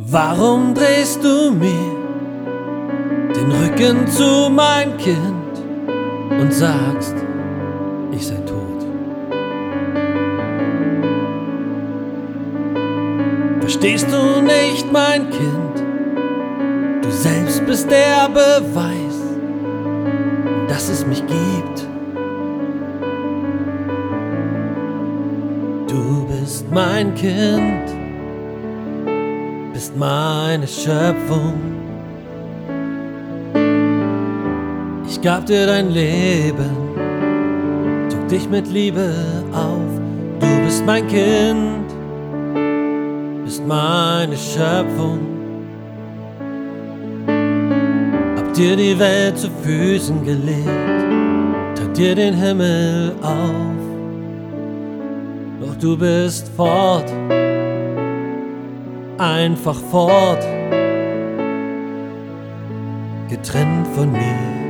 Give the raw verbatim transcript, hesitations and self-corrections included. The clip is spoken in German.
Warum drehst du mir den Rücken zu, mein Kind, und sagst, ich sei tot? Verstehst du nicht, mein Kind? Du selbst bist der Beweis, dass es mich gibt. Du bist mein Kind, bist meine Schöpfung. Ich gab dir dein Leben, trug dich mit Liebe auf. Du bist mein Kind, bist meine Schöpfung. Hab dir die Welt zu Füßen gelegt, tat dir den Himmel auf. Doch du bist fort, einfach fort, getrennt von mir.